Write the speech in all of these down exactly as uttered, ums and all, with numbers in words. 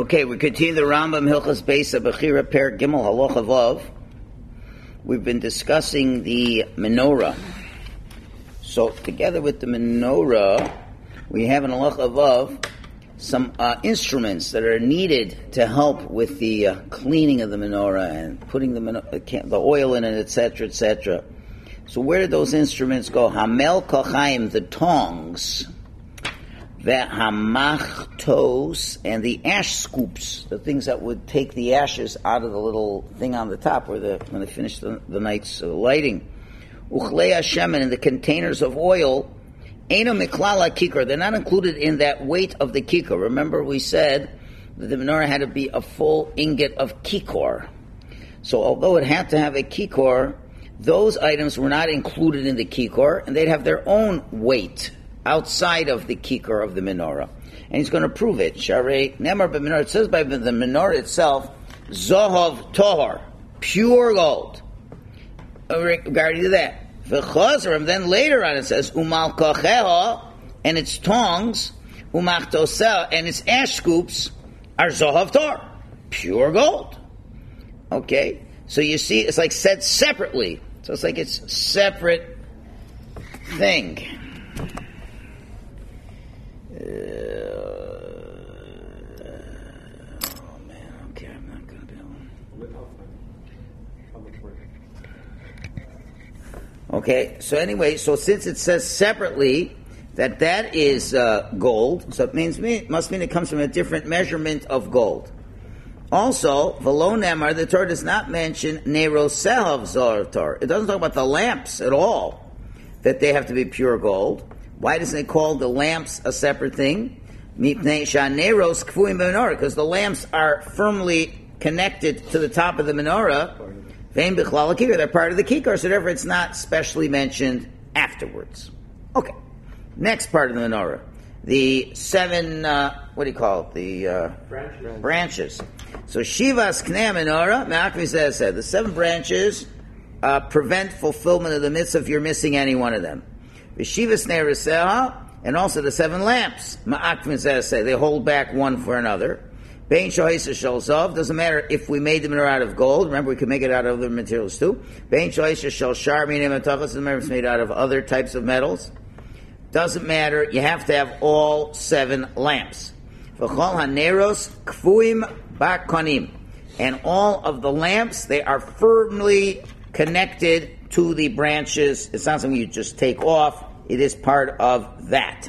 Okay, we continue the Rambam Hilchas Beis Bechira Per Gimel Halacha Vav. We've been discussing the menorah. So together with the menorah, we have in Halacha Vav some uh, instruments that are needed to help with the uh, cleaning of the menorah and putting the, menor- the oil in it, et cetera, et cetera. So where did those instruments go? Hamel Kochaim, the tongs, the hamachtos, and the ash scoops, the things that would take the ashes out of the little thing on the top where the when they finish the, the night's uh, lighting. Uchlei hashemen, and the containers of oil, eino miklala kikar, they're not included in that weight of the kikar. Remember we said that the menorah had to be a full ingot of kikor. So although it had to have a kikor, those items were not included in the kikor, and they'd have their own weight outside of the kikar of the menorah. And he's going to prove it. Sharei Nemar b'menorah, it says by the menorah itself, Zohav Tohar, pure gold. Regarding to that. V'chazrim, then later on it says, Umal Kocheha, and its tongs, Umachtosel, and its ash scoops, are Zohav Tohar, pure gold. Okay? So you see, it's like said separately. So it's like it's a separate thing. Uh, oh man, okay, I'm not going to be able to. Okay, so anyway, so since it says separately that that is uh, gold, so it means it must mean it comes from a different measurement of gold. Also, V'lo Nemar, the Torah does not mention Nerosehav Zohar Torah. It doesn't talk about the lamps at all, that they have to be pure gold. Why doesn't it call the lamps a separate thing? Because the lamps are firmly connected to the top of the menorah. They're part of the kikar, so therefore it's not specially mentioned afterwards. Okay, next part of the menorah. The seven, uh, what do you call it? The uh, branches. branches. So Shivas Knei Menorah, Me'akvi said, the seven branches uh, prevent fulfillment of the mitzvah if you're missing any one of them. V'shivas Nereseha, and also the seven lamps, Ma'akvi said, they hold back one for another. Bein Shohesa Shel Zav, doesn't matter if we made the menorah out of gold, remember we could make it out of other materials too. Bein Shohesa Shel Shar Minei Matachas, doesn't matter if it's made out of other types of metals. Doesn't matter, you have to have all seven lamps. V'chol haneros kfuim bakonim. And all of the lamps, they are firmly connected to the branches. It's not something you just take off. It is part of that.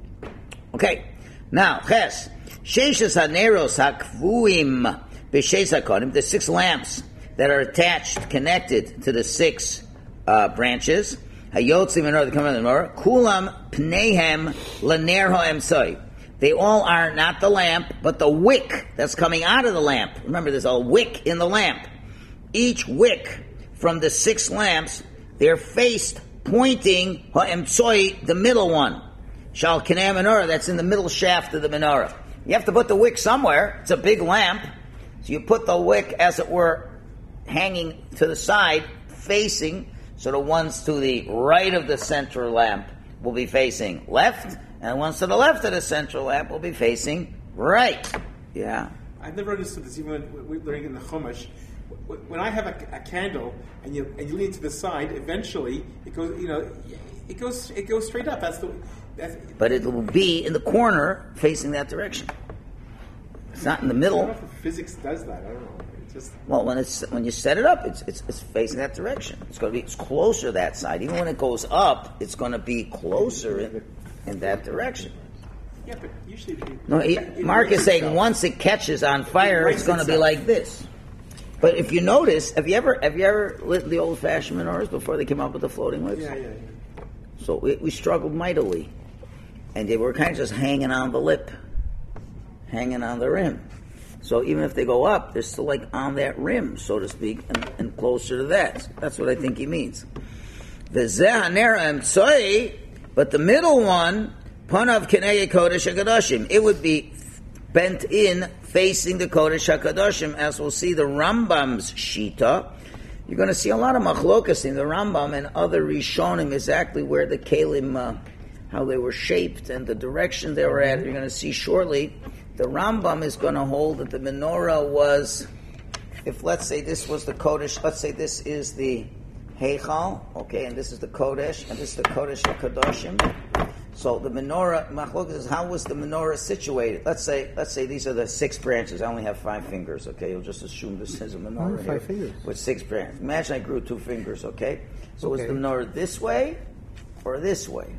Okay. Now, ches. Sheshes haneros hakfuim b'shes hakonim. The six lamps that are attached, connected to the six uh, branches. Hayotzi menorah, the coming of the menorah. Kulam pneihem laner ha'emsoi. They all are not the lamp, but the wick that's coming out of the lamp. Remember, there's a wick in the lamp. Each wick from the six lamps, they're faced pointing ha'emsoi, the middle one. Shal kinei menorah, that's in the middle shaft of the menorah. You have to put the wick somewhere. It's a big lamp. So you put the wick, as it were, hanging to the side, facing. So the ones to the right of the central lamp will be facing left, and the ones to the left of the central lamp will be facing right. Yeah. I've never understood this, even when we're learning in the Chumash. When I have a, a candle and you and you lean to the side, eventually it goes. You know, it goes. It goes straight up. That's the. That's, but it will be in the corner, facing that direction. It's not in the middle. I don't know if physics does that. I don't know. Just well, when it's when you set it up, it's, it's it's facing that direction. It's going to be it's closer that side. Even when it goes up, it's going to be closer in, in that direction. Yeah, but usually, you, no. He, Mark is saying once it catches on fire, it it's going to be like this. But if you notice, have you ever have you ever lit the old-fashioned menorahs before they came up with the floating wicks? Yeah, yeah, yeah. So we, we struggled mightily, and they were kind of just hanging on the lip, hanging on the rim. So even if they go up, they're still like on that rim, so to speak, and, and closer to that. That's what I think he means. But the middle one, Panav Kinei Kodesh HaKadoshim, it would be bent in, facing the Kodesh HaKadoshim, as we'll see the Rambam's Shita. You're going to see a lot of machlokas in the Rambam and other Rishonim, exactly where the Kalim, uh, how they were shaped and the direction they were at. You're going to see shortly the Rambam is going to hold that the menorah was, if let's say this was the Kodesh, let's say this is the Heichal, okay, and this is the Kodesh, and this is the Kodesh HaKadoshim. So the menorah, Machlokes is how was the menorah situated? Let's say, let's say these are the six branches. I only have five fingers, okay? You'll just assume this is a menorah five here fingers. with six branches. Imagine I grew two fingers, okay? So Okay. was the menorah this way or this way?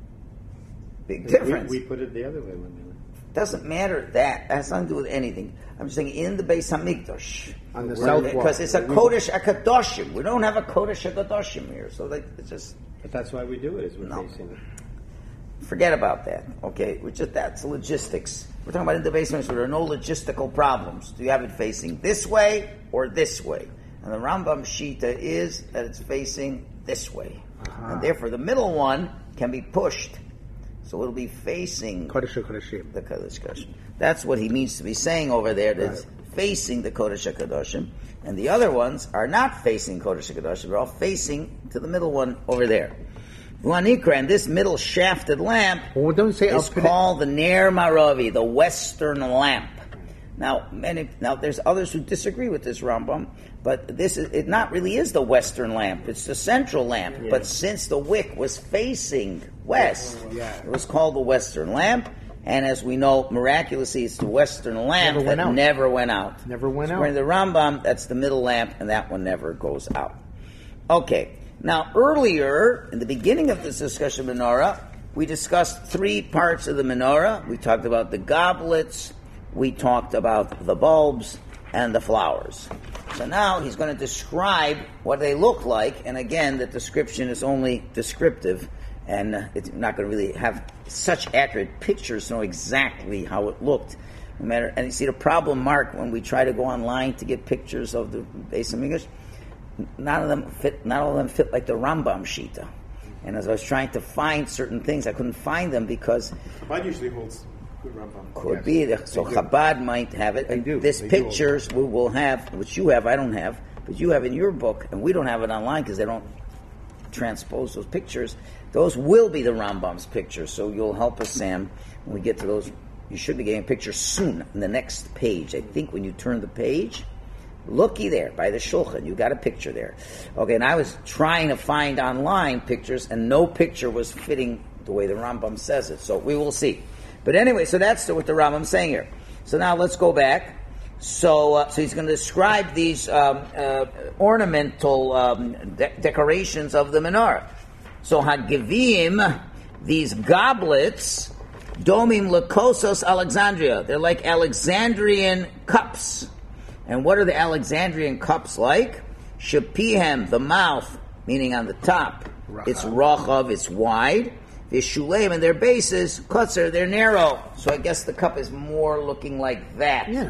Big We- difference. We, put it the other way when we went. Doesn't matter that. That has nothing to do with anything. I'm saying in the Beis Hamikdash. On the Right, south wall. Because it's a Kodesh HaKadoshim. We don't have a Kodesh HaKadoshim here. So like, it's just, But that's why we do it, is we're No. facing it. forget about that. Okay? We're just, that's logistics. We're talking about in the Beis Hamikdash, so there are no logistical problems. Do you have it facing this way or this way? And the Rambam Shita is that it's facing this way. And therefore the middle one can be pushed. So it'll be facing Kodesh HaKodeshim. the Kodesh HaKadoshim. That's what he means to be saying over there. That's Right. facing the Kodesh HaKadoshim, and the other ones are not facing Kodesh HaKadoshim. They're all facing to the middle one over there. Vanikra, and this middle shafted lamp Well, don't say is I'll put it- called the Ner Maravi, the Western lamp. Now, many now there's others who disagree with this Rambam, but this is, it not really is the Western lamp; it's the central lamp. Yeah. But since the wick was facing west, Yeah. it was called the Western lamp. And as we know, miraculously, it's the Western lamp Never went that out. never went out. Never went out. According to the Rambam, that's the middle lamp, and that one never goes out. Okay. Now, earlier, in the beginning of this discussion of menorah, we discussed three parts of the menorah. We talked about the goblets, we talked about the bulbs, and the flowers. So now he's going to describe what they look like, and again, the description is only descriptive, and uh, it's not going to really have such accurate pictures to know exactly how it looked. No matter, and you see the problem, Mark, when we try to go online to get pictures of the Beis Hamikdash, none of them fit. Not all of them fit like the Rambam Shita. And as I was trying to find certain things, I couldn't find them because Chabad usually holds good Rambam. could Yes, be that, so they do. Chabad might have it. They And do. This They do. pictures we will have, which you have, I don't have, but you have in your book, and we don't have it online because they don't transpose those pictures. Those will be the Rambam's pictures, so you'll help us, Sam, when we get to those. You should be getting a picture soon in the next page. I think when you turn the page, looky there by the Shulchan, you got a picture there. Okay, and I was trying to find online pictures, and no picture was fitting the way the Rambam says it. So we will see. But anyway, so that's what the Rambam's saying here. So now let's go back. So, uh, so he's going to describe these um, uh, ornamental um, de- decorations of the menorah. So Hagivim, these goblets, domim lekosos Alexandria. They're like Alexandrian cups. And what are the Alexandrian cups like? Shapihem, the mouth, meaning on the top. Rachav. It's rachav, it's wide. Vishuleim, and their bases, kotzer, they're narrow. So I guess the cup is more looking like that Yeah.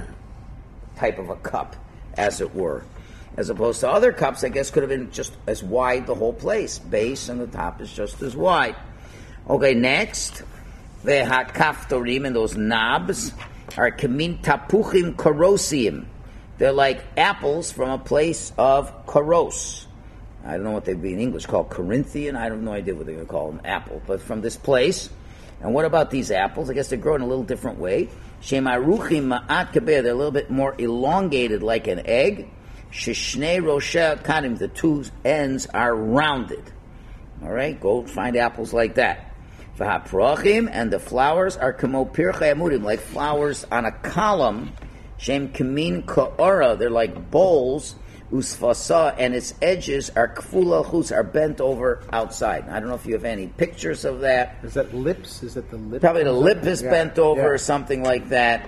type of a cup, as it were. As opposed to other cups, I guess, could have been just as wide the whole place. Base and the top is just as wide. Okay, next. The hakaftorim, and those knobs, are kamin tapuchim korosiim. They're like apples from a place of koros. I don't know what they'd be in English called, Corinthian. I have no idea what they're going to call them, apple. But from this place. And what about these apples? I guess they're grown a little different way. Shemaruchim ma'at kabeh. They're a little bit more elongated like an egg. Shishne rosheh kanim. The two ends are rounded. All right, go find apples like that. V'haprachim, and the flowers are kamo pirchei amudim, like flowers on a column. Shem kamin ka'ora. They're like bowls. Usfasa, and its edges are kfula chutz, are bent over outside. I don't know if you have any pictures of that. Is that lips? Is that the lip? Probably the lip is Yeah, bent over yeah. or something like that.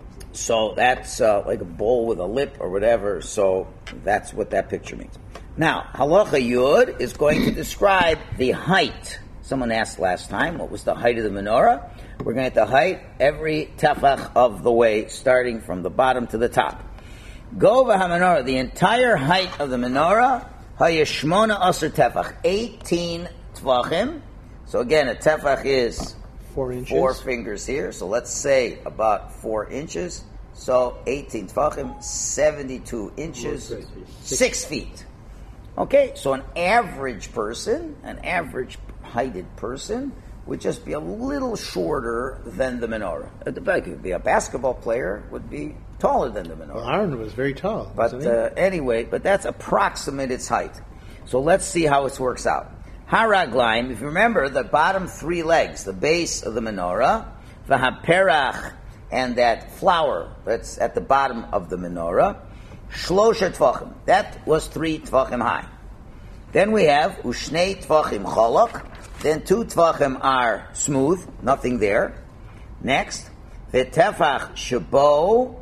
So that's uh, like a bowl with a lip or whatever. So that's what that picture means. Now, halacha yud is going to describe the height. Someone asked last time, what was the height of the menorah? We're going to get the height every tefach of the way, starting from the bottom to the top. Gova ha-menorah, the entire height of the menorah, hayashmona aser tefach, eighteen tvachim. So again, a tefach is Four inches. four fingers here. So let's say about four inches. So eighteen tvachim, seventy-two inches, Six. six feet. Okay, so an average person, an average heighted person, would just be a little shorter than the menorah. At the back, it would be a basketball player would be taller than the menorah. Well, Aaron was very tall. But wasn't he? uh, anyway, but that's approximate its height. So let's see how this works out. Haraglaim, if you remember, the bottom three legs, the base of the menorah, v'haperach, and that flower that's at the bottom of the menorah, shlosha tvachim. That was three tvachim high. Then we have ushnei tvachim cholok. Then two tvachim are smooth, nothing there. Next, v'tefach shabo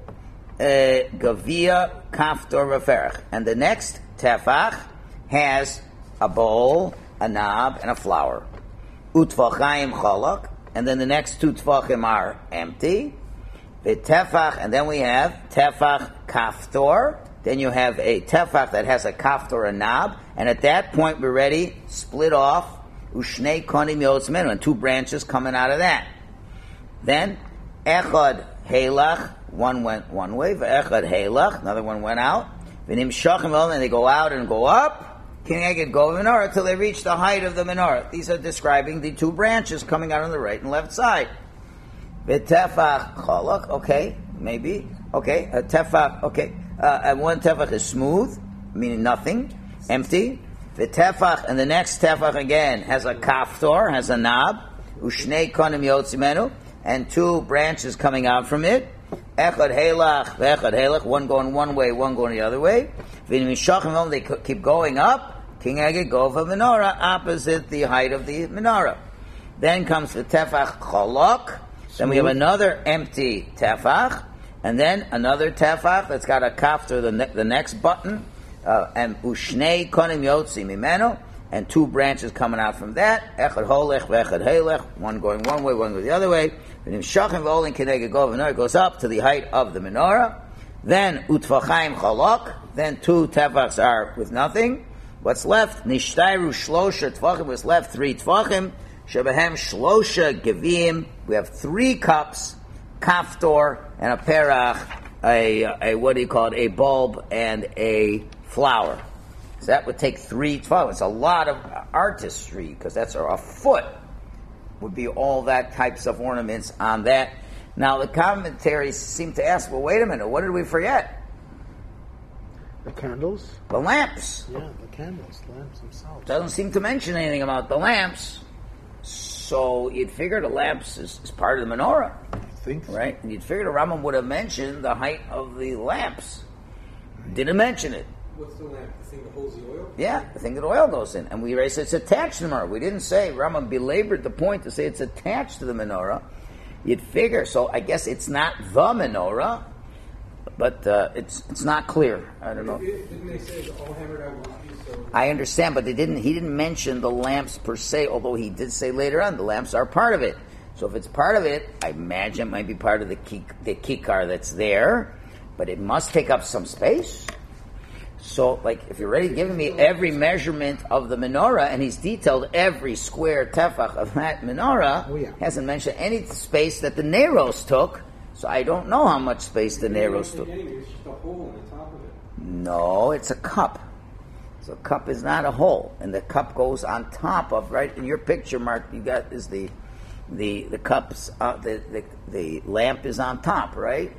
gavia kaftor v'ferach. And the next tefach has a bowl, a knob, and a flower. Utvachayim cholok. And then the next two tvachim are empty. V'tefach, and then we have tefach kaftor. Then you have a tefach that has a kaftor, a knob. And at that point we're ready, split off. Ushnei konim yotzmenu, and two branches coming out of that. Then, echad helach, one went one way, v'echad helach, another one went out. V'nim shachim, and they go out and go up. Kineged go menorah till they reach the height of the menorah. These are describing the two branches coming out on the right and left side. V'tefach cholok, okay, maybe, okay, a tefach, okay, uh, and one tefach is smooth, meaning nothing, empty. The tefach, and the next tefach again has a kaftor, has a knob, ushnei konim yotzimenu, and two branches coming out from it. Echad helach, v'echad helach, one going one way, one going the other way. V'nim they keep going up. King Agid go for menorah, opposite the height of the menorah. Then comes the tefach cholok. Then we have another empty tefach, and then another tefach that's got a kaftor, the, ne- the next button. Uh, and ushnei konim yotzi mimeno, and two branches coming out from that. Echad holech v'echad helech, one going one way, one going the other way. And shachim v'olin kineged go menorah goes up to the height of the menorah. Then utvachayim chalok. Then two tefachs are with nothing. What's left? Nishtayru shlosha tvachim. What's left? Three tvachim. Shebehem shlosha gevim. We have three cups, kaftor and a perach, a, a what do you call it? A bulb and a flower. So that would take three twelve. It's a lot of artistry because that's a, a foot would be all that types of ornaments on that. Now the commentaries seem to ask, well, wait a minute, what did we forget? The candles? The lamps. Yeah, the candles, the lamps themselves. Doesn't seem to mention anything about the lamps. So you'd figure the lamps is, is part of the menorah. I think so. Right? And you'd figure the Rambam would have mentioned the height of the lamps. Didn't mention it. What's the lamp? The thing that holds the oil? Yeah, the thing that oil goes in. And we already said it's attached to the menorah. We didn't say, Rambam belabored the point to say it's attached to the menorah. You'd figure, so I guess it's not the menorah, but uh, it's it's not clear. I don't know. Didn't they say it's all hammered out one piece? So I understand, but they didn't. He didn't mention the lamps per se, although he did say later on the lamps are part of it. So if it's part of it, I imagine it might be part of the kik, the kikar that's there, but it must take up some space. So, like, if you're already giving me every measurement of the menorah, and he's detailed every square tefach of that menorah, Oh, yeah. hasn't mentioned any space that the Neros took, so I don't know how much space the Neros took. it's just a hole in the top of it. No, it's a cup. So a cup is not a hole, and the cup goes on top of, right, in your picture, Mark, you got, is the, the, the cups, uh, the, the, the lamp is on top, right?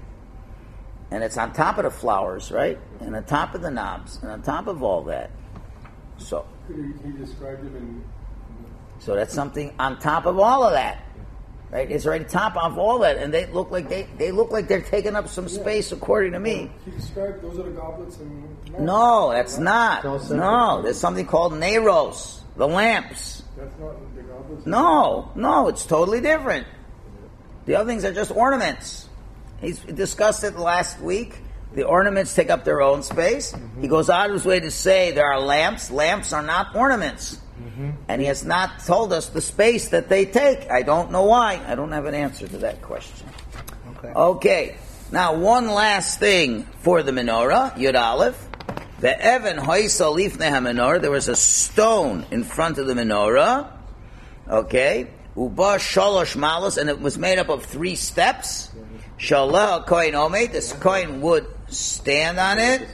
And it's on top of the flowers, right? And on top of the knobs, and on top of all that. So, Could you, can you describe them in... so that's something on top of all of that, right? It's right on top of all that, and they look like they, they look like they're taking up some space, according to me. You describe those are the goblets and... No, that's not. all separate. No, there's something called Neros, the lamps. That's not the goblets? No, no, it's totally different. The other things are just ornaments. He's discussed it last week. The ornaments take up their own space. Mm-hmm. He goes out of his way to say there are lamps. Lamps are not ornaments. Mm-hmm. And he has not told us the space that they take. I don't know why. I don't have an answer to that question. Okay. Okay. Now, one last thing for the menorah, Yud Aleph. The Evan Hoysal Lifnei HaMenorah. There was a stone in front of the menorah. Okay. Uba Shalosh Malos, and it was made up of three steps. Shalah Kohen Omed, this coin would stand on it.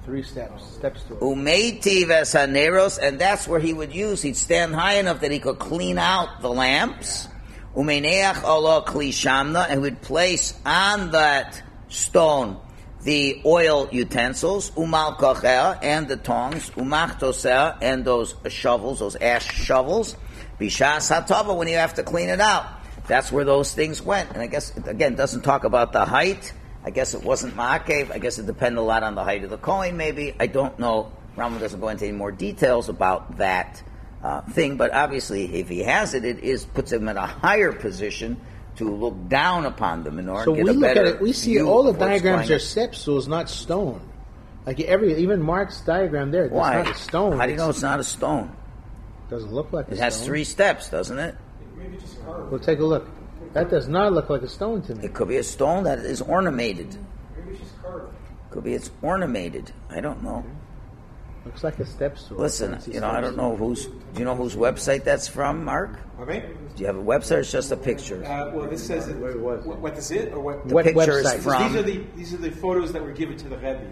Three steps. Steps to it. Umeitiv es haneros, and that's where he would use. He'd stand high enough that he could clean out the lamps. Umeineach ala kli shamna, and he would place on that stone the oil utensils, umal kochea, and the tongs, umachtosea, and those shovels, those ash shovels, bishas hatava, when you have to clean it out. That's where those things went. And I guess, again, it doesn't talk about the height. I guess it wasn't ma'akev. I guess it depended a lot on the height of the coin, maybe. I don't know. Rambam doesn't go into any more details about that uh, thing, but obviously, if he has it, it is puts him in a higher position to look down upon the menorah. So get we a look better at it. We see view all the of what's diagrams going are sepsules, not stone. Like every, even Mark's diagram there, that's Why? not a stone. How do you know it's not a stone? Doesn't look like a It stone. has three steps, doesn't it? Maybe just carved. Well, take a look. That does not look like a stone to me. It could be a stone that is ornamented. Maybe it's just carved. Could be it's ornamented. I don't know. Looks like a step stool. Listen, Fancy you know, I step don't stool. know whose. Do you know whose website that's from, Mark? Okay. Do you have a website or it's just a picture? Uh, well, this says that, Where it was. what, what this is, or what? The What picture website? is from. These are the these are the photos that were given to the Rebbe.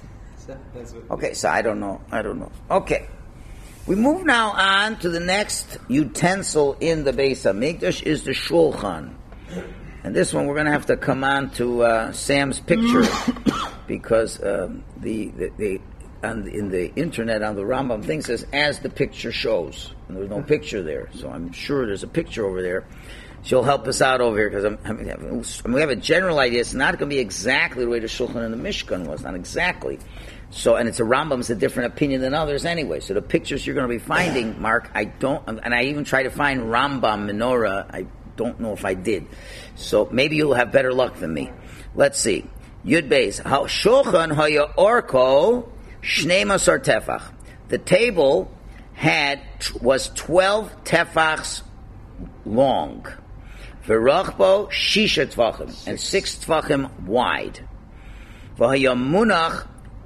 So that's what. Okay, so I don't know. I don't know. Okay. We move now on to the next utensil in the Beis HaMikdash is the Shulchan. And this one we're going to have to come on to uh, Sam's picture because um, the, the, the on the, in the internet on the Rambam thing says as the picture shows, and there's no picture there. So I'm sure there's a picture over there. She'll help us out over here because I'm, I mean, I mean, we have a general idea. It's not going to be exactly the way the Shulchan and the Mishkan was, not exactly. So, and it's a Rambam, it's a different opinion than others anyway. So the pictures you're going to be finding, Mark, I don't, and I even try to find Rambam menorah. I don't know if I did. So maybe you'll have better luck than me. Let's see. Yud Beis. How Shulchan haya orko shnei masar tefach. The table had was twelve tefachs long. V'rachbo shisha tvachim, and six tvachim wide. V'haya munach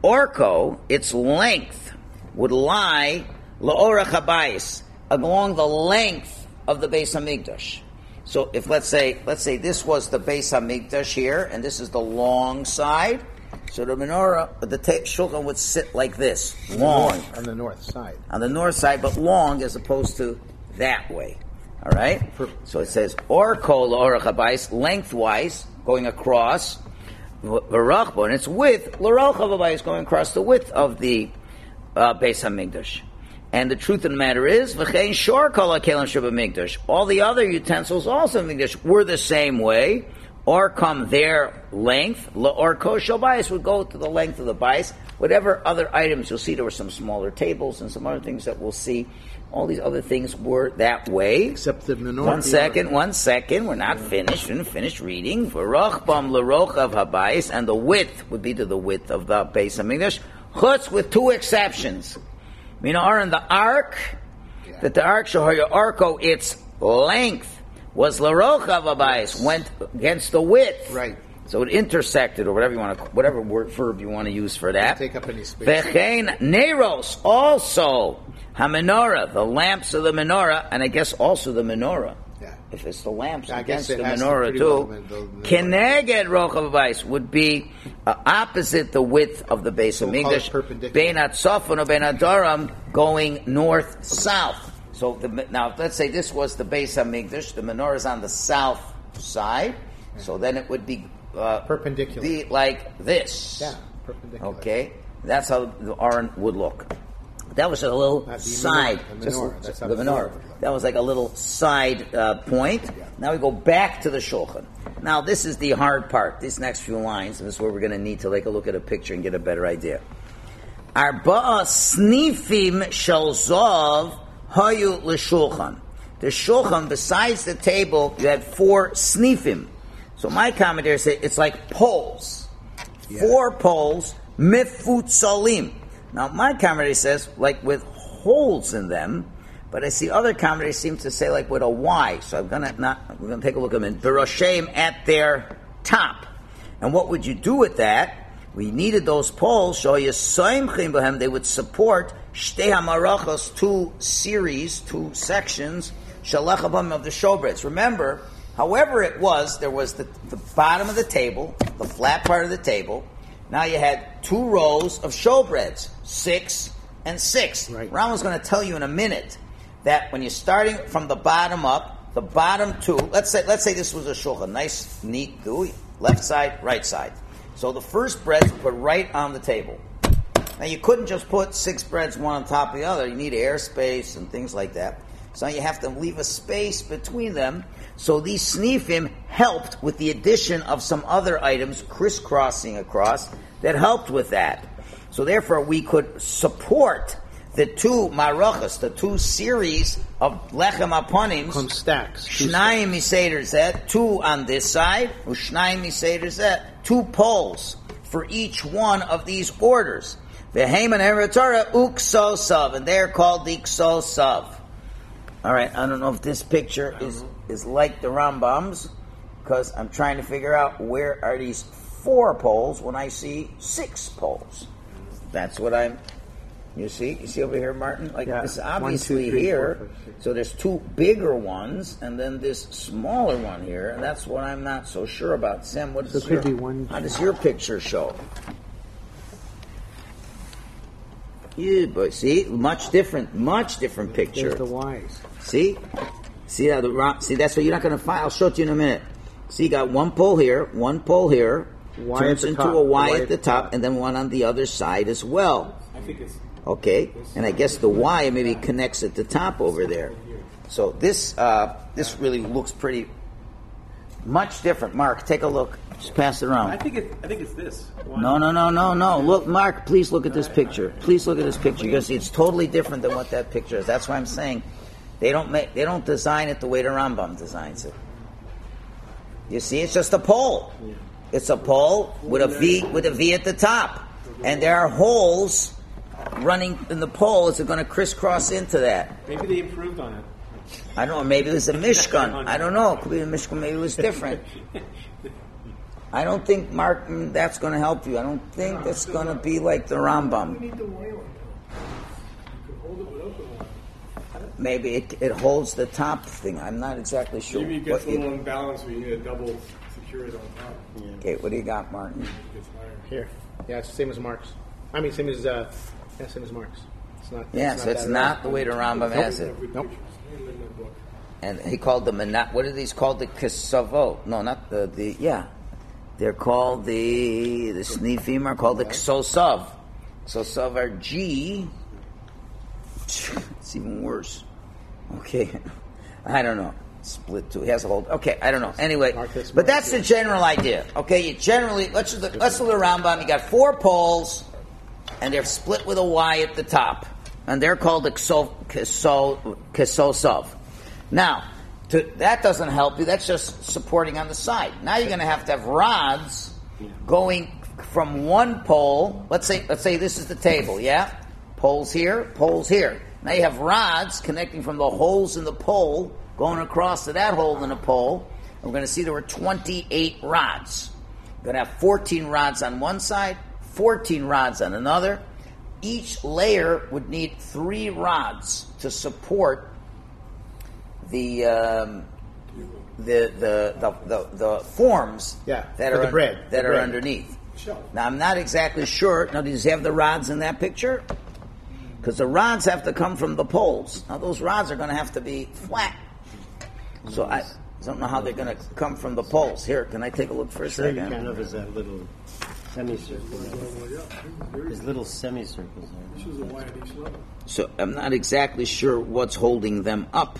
orko, its length would lie la'orach habayis, along the length of the Beis Hamikdash. So if let's say let's say this was the Beis Hamikdash here, and this is the long side, so the menorah, the ta- shulchan would sit like this, long on the north side. on the north side, but long as opposed to that way. All right. So it says orko la'orach habayis, lengthwise going across. V'rachbo, and it's width l'rochav habayis, going across the width of the uh, Beis Hamikdash. And the truth of the matter is, v'chein shor kol hakelim shebamikdash. All the other utensils also in Mikdash were the same way, or come their length. La'orko shel bayis would go to the length of the bayis. Whatever other items you'll see, there were some smaller tables and some other things that we'll see. All these other things were that way. Except the menorah. One second, one second. We're not finished. We didn't finish reading. V'rochbam l'rochav habayis, and the width would be to the width of the Beis Hamikdash. Chutz, with two exceptions. Menorah in the ark, yeah. that the ark shahaya arko, its length was l'rochav habayis, went against the width. Right. So it intersected, or whatever you want to, whatever word verb you want to use for that. Take up any space. V'chein neros, also hamenorah, the lamps of the menorah, and I guess also the menorah. Yeah. If it's the lamps I against guess the it has to menorah pretty too, well the- the- the- keneged rochav habayis would be uh, opposite the width of the Beis So we'll call it Hamikdash. perpendicular. Bein hatzafon or bein hadaram, going north south. So the, now let's say this was the Beis Hamikdash. The menorah is on the south side, so then it would be uh, Perpendicular. be like this. Yeah, perpendicular. Okay, that's how the Aron would look. That was a little Not the side. menorah, the just menorah. That's how the the menorah. menorah would look. That was like a little side uh, point. Yeah. Now we go back to the shulchan. Now this is the hard part. These next few lines, and this is where we're going to need to take a look at a picture and get a better idea. Arba'a snifim shel zov hayu l'shulchan. The shulchan, besides the table, you had four snifim. So my commentator said it's like poles. Yeah. Four poles, mifutzalim. Now my commentator says like with holes in them, but I see other commentators seem to say like with a Y. So I'm gonna not. We're gonna take a look at them in Beroshem at their top. And what would you do with that? We needed those poles. So Yisoimchim b'hem, they would support Shtei HaMarachos, two series, two sections, Shalachabam of the showbreads. Remember, however it was, there was the, the bottom of the table, the flat part of the table, Now you had two rows of showbreads, six and six. Right. Rambam's going to tell you in a minute that when you're starting from the bottom up, the bottom two, let's say let's say this was a shulchan, nice, neat, gooey, left side, right side. So the first bread's put right on the table. Now you couldn't just put six breads one on top of the other. You need airspace and things like that. So you have to leave a space between them. So these snifim helped with the addition of some other items crisscrossing across that helped with that. So therefore we could support the two marachas, the two series of lechem aponim. Come stacks. Shnayim miseder zet, two on this side, ushnayim miseder zet, two poles for each one of these orders. V'heiman eretorah uksosav, and they're called the ksosav. All right, I don't know if this picture is, is like the Rambam's, because I'm trying to figure out where are these four poles when I see six poles. That's what I'm... You see? You see over here, Martin? Like, Yeah. this One, obviously two, three, here. four, five, six. So there's two bigger ones, and then this smaller one here, and that's what I'm not so sure about. Sam, what So does it your, could be one- how does your picture show? Yeah, but see, much different, much different picture. There's the Y's. See? See how the rock, see, that's what you're not going to find. I'll show it to you in a minute. See, you got one pole here, one pole here, Y turns at the into top, a Y the Y at the top, and then one on the other side as well. I think it's Okay? And I guess the Y maybe connects at the top over there. So this, uh, this really looks pretty, much different. Mark, take a look. Just pass it around. I think it. I think it's this. One. No, no, no, no, no. Look, Mark, please look at this picture. Please look at this picture. You're going to see it's totally different than what that picture is. That's why I'm saying they don't make, they don't design it the way the Rambam designs it. You see, it's just a pole. It's a pole with a V, with a V at the top. And there are holes running in the pole as they're going to crisscross into that. Maybe they improved on it. I don't know, maybe it was a Mishkan. I don't know. It could be a Mishkan. Maybe it was different. I don't think, Mark, mm, that's going to help you. I don't think that's going to be like the Rambam. Maybe it, it holds the top thing. I'm not exactly sure. Maybe it gets what a little you- unbalanced when you need a double secure it on top. okay, what do you got, Martin? It gets higher. Here. Yeah, it's the same as Mark's. I mean, same as, uh, yeah, same as Mark's. It's not. Yeah, so it's that not right. the way the Rambam has it. Good Nope. pictures. In that book. And he called them, not, what are these called? The Kesavot. No, not the, the, yeah. They're called the, the Snifim are called the Ksosav. Ksosav are G. It's even worse. Okay. I don't know. Split two. He has a whole, okay, I don't know. Anyway, Marcus but that's the Marcus. general idea. Okay, you generally, let's do the, let's do the Rambam. You got four poles, and they're split with a Y at the top. And they're called the Kso- Keso- Kesosav. Now, to, that doesn't help you. That's just supporting on the side. Now you're going to have to have rods going from one pole. Let's say, let's say this is the table. Yeah, poles here, poles here. Now you have rods connecting from the holes in the pole going across to that hole in the pole. And we're going to see there were twenty-eight rods. We're going to have fourteen rods on one side, fourteen rods on another. Each layer would need three rods to support the um, the, the, the the the forms Yeah, that for are the bread, that the are bread. underneath. Now I'm not exactly sure. Now, does he have the rods in that picture? Because the rods have to come from the poles. Now those rods are going to have to be flat. So I don't know how they're going to come from the poles. Here, can I take a look for a Sure, you second? kind of is that little semicircle there. There's little semicircles there. This is a Y at each level. So I'm not exactly sure what's holding them up.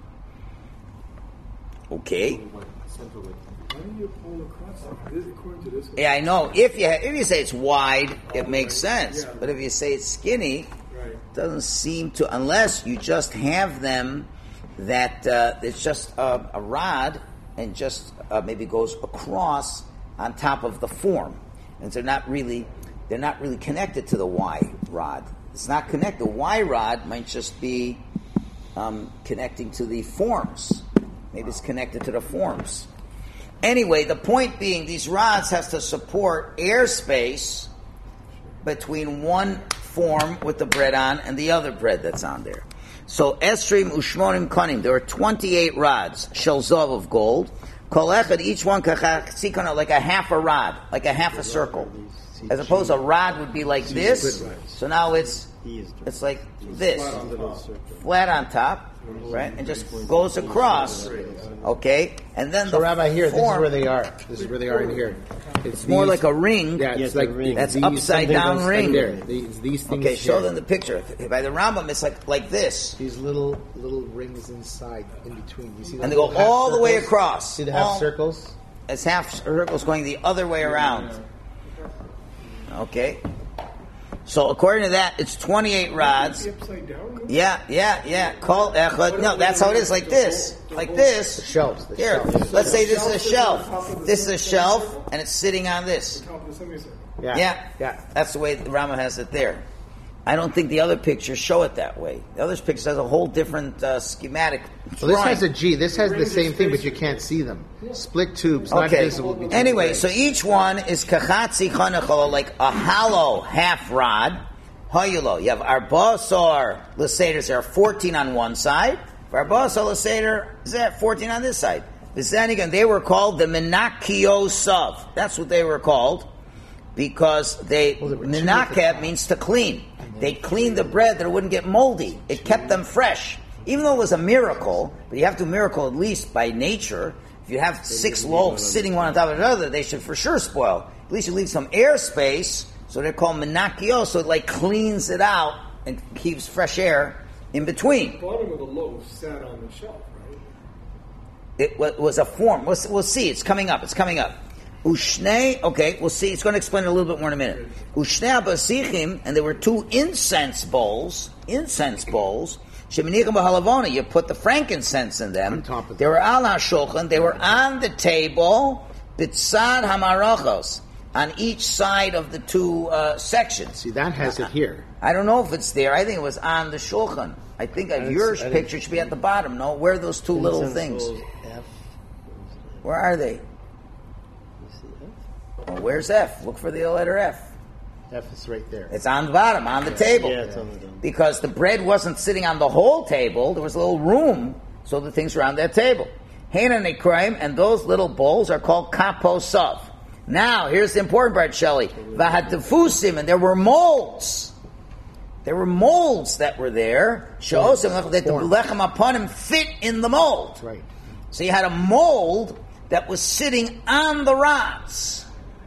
Okay. Why do you pull across like this according to this? Yeah, I know. If you if you say it's wide, it makes sense. But if you say it's skinny, Right. it doesn't seem to. Unless you just have them that uh, it's just a, a rod and just uh, maybe goes across on top of the form, and they're not really they're not really connected to the Y rod. It's not connected. The Y rod might just be um, connecting to the forms. Maybe it's connected to the forms. Anyway, the point being, these rods has to support airspace between one form with the bread on and the other bread that's on there. So, Esrim Ushmonim Konim, there are twenty-eight rods, Shelzov of gold. Kol echad, each one kachachikana, like a half a rod, like a half a circle. See, as opposed to a rod would be like this. split rods. So now it's it's like this, flat on top, right, and just goes across. Okay, and then So the Rabbi, here, this is form- where they are. This is where they are in here. It's more these- like a ring. Yeah, it's Yes, like a ring. That's these- upside something down goes ring. like there. These, these things. Okay, show here. them the picture. By the Rambam, it's like like this, These little little rings inside, in between. You see and they those go little half all the way circles? across. See the half All- circles? It's half circles going the other way around. Okay. So according to that, it's twenty-eight rods. Upside down? Yeah, yeah, yeah. Call echad. No, that's how it is. Like this, like The this. shelves. The Here, shelves. let's say this is a shelf. This is a shelf, and it's sitting on this. Top of the semicircle. Yeah. Yeah, Yeah. That's the way the Rama has it there. I don't think the other pictures show it that way. The other pictures has a whole different uh, schematic. So this drawing. has a G. This has the same thing, but you can't see them. Split tubes, not Okay. visible. between Anyway, the so legs. each one is kachatzi chanechol, like a hollow half rod. Hayulo. You have arbasar leseders. There are fourteen on one side. For arbasar leseder, is there fourteen on this side? V'zenigan, they were called the menakio sav. That's what they were called because they Well, there were two at the menakeh top. means to clean. They cleaned the bread that it wouldn't get moldy. It kept them fresh. Even though it was a miracle, but you have to miracle at least by nature. If you have six loaves sitting one on top of the other, they should for sure spoil. At least you leave some air space, so they're called menakio, so it like cleans it out and keeps fresh air in between. The bottom of the loaf sat on the shelf, right? It wa- was a form. We'll, we'll see. It's coming up. It's coming up. Ushnei, okay, we'll see. It's going to explain it a little bit more in a minute. Ushnei abasichim, and there were two incense bowls, incense bowls. Sheminichim b'halavona, you put the frankincense in them. On top of They them. were al hashulchan, they were on the table, bitzad hamarachos, on each side of the two uh, sections. See, that has it here. I don't know if it's there. I think it was on the shulchan. I think I of didn't your see- I didn't picture should be at the bottom. No, where are those two little things? Where are they? Well, where's F? Look for the letter F. F is right there. It's on the bottom, on the table. Yeah, it's on the bottom. Because the bread wasn't sitting on the whole table. There was a little room, so the things were on that table. Hena Nekraim, and those little bowls are called kaposav. Now, here's the important part, Shelley. Vahatafusim, and there were molds. There were molds that were there. She'osim, that the lechem upon him fit in the mold. Right. So you had a mold that was sitting on the rods.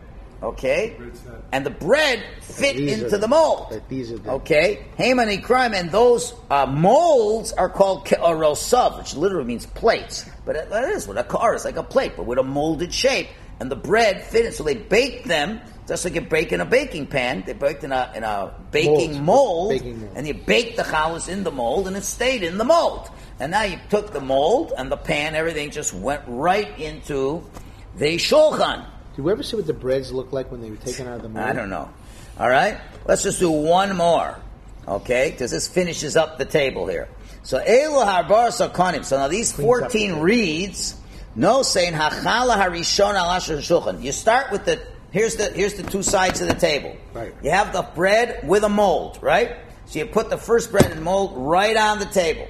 Okay? And the bread fit These into are- the mold. That these are the- Okay? Haman crime, and those uh, molds are called ke'arosav, which literally means plates. But it, that is what a car is, like a plate, but with a molded shape. And the bread fit in, so they baked them, just like you bake in a baking pan. They baked in a in a baking Molds. mold, Baking mold. and you baked the challah in the mold, and it stayed in the mold. And now you took the mold and the pan, everything just went right into the shulchan. Did you ever see what the breads look like when they were taken out of the mold? I don't know. All right, let's just do one more, okay? Because this finishes up the table here. So Elu harbar sakonim. So now these fourteen reeds, no saying hachala harishon al asher shulchan. You start with the here's the here's the two sides of the table. Right. You have the bread with a mold, right? So you put the first bread and mold right on the table,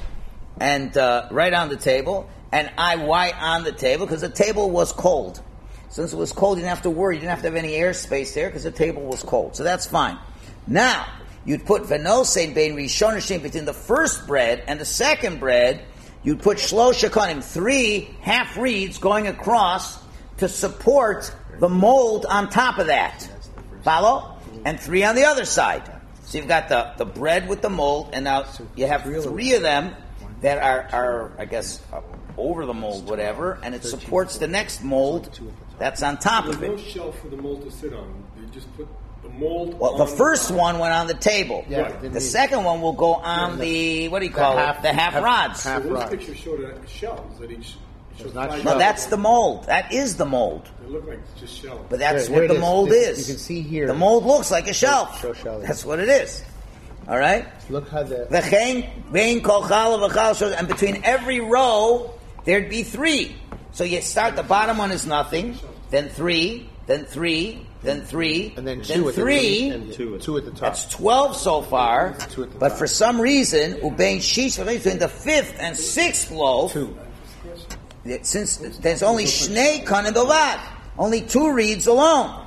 and uh, right on the table, and I why on the table because the table was cold. Since it was cold, you didn't have to worry. You didn't have to have any air space there because the table was cold. So that's fine. Now, you'd put venosein bein rishon hashim between the first bread and the second bread. You'd put shlosh shakonim, three half reeds going across to support the mold on top of that. Follow? And three on the other side. So you've got the, the bread with the mold, and now you have three of them that are, are I guess, uh, over the mold, whatever, and it supports the next mold that's on top There's of no it. shelf for the mold to sit on. They just put the mold Well, the on first top. one went on the table. Yeah, Right. didn't The need- second one will go on the, what do you The call half- it? The half half- rods. half- So those rods. pictures showed uh, shells that each showed not five shells. No, shells. that's the mold. That is the mold. They look like just shells. But that's Here- here what the it is. mold This- is. you can see here. The mold looks like a shelf. show Shelley. That's what it is. All right? Look how the V'chein vein kol challah v'chal shows, and between every row there'd be three. So you start, the bottom one is nothing, then three, then three, then three, and then two at three. the and two at- two at the top. That's twelve so far. Two at the But top. for some reason, ubein shish between the fifth and sixth loaf, Two. since there's only shnei kanim bilvad, only two reeds alone. Yeah.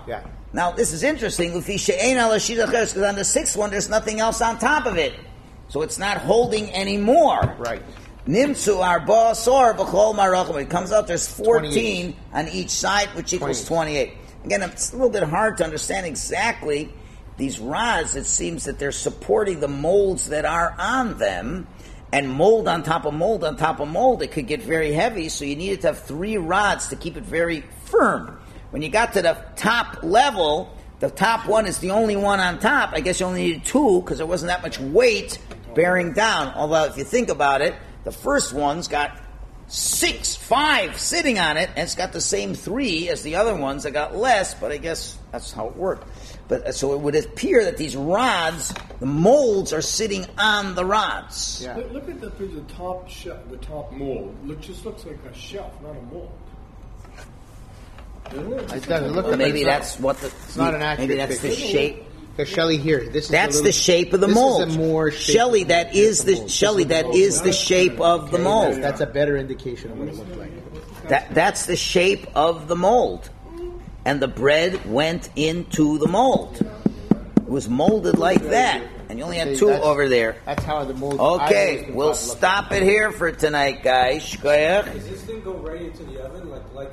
Now, this is interesting. Because on the sixth one, there's nothing else on top of it. So it's not holding anymore. Right. Nimtzu arba sor b'chol marachim. When it comes out, there's fourteen twenty-eight on each side, which equals twenty-eight. twenty-eight. Again, it's a little bit hard to understand exactly these rods. It seems that they're supporting the molds that are on them, and mold on top of mold on top of mold. It could get very heavy, so you needed to have three rods to keep it very firm. When you got to the top level, the top one is the only one on top. I guess you only needed two because there wasn't that much weight bearing down. Although, if you think about it, the first one's got six, five sitting on it, and it's got the same three as the other ones that got less, but I guess that's how it worked. But so it would appear that these rods, the molds, are sitting on the rods. Yeah. Look, look at the, the top shelf, the top mold. Look, just looks like a shelf, not a mold. Doesn't it? It doesn't look Well, like maybe it's that's what the. It's not an accurate Maybe that's the picture. shape. Because Shelley here, this is That's a little, the shape of the this mold. Is a more shape Shelley, of that the- is the mold. Shelley, This that the is the shape of the Okay, mold. That's, that's a better indication of what it looked like. That that's the shape of the mold, and the bread went into the mold. It was molded like that, and you only had See, two that's- over there. That's how the mold. Okay, I always we'll thought it looked stop it here for tonight, guys. Shkoyach. Does this thing go right into the oven?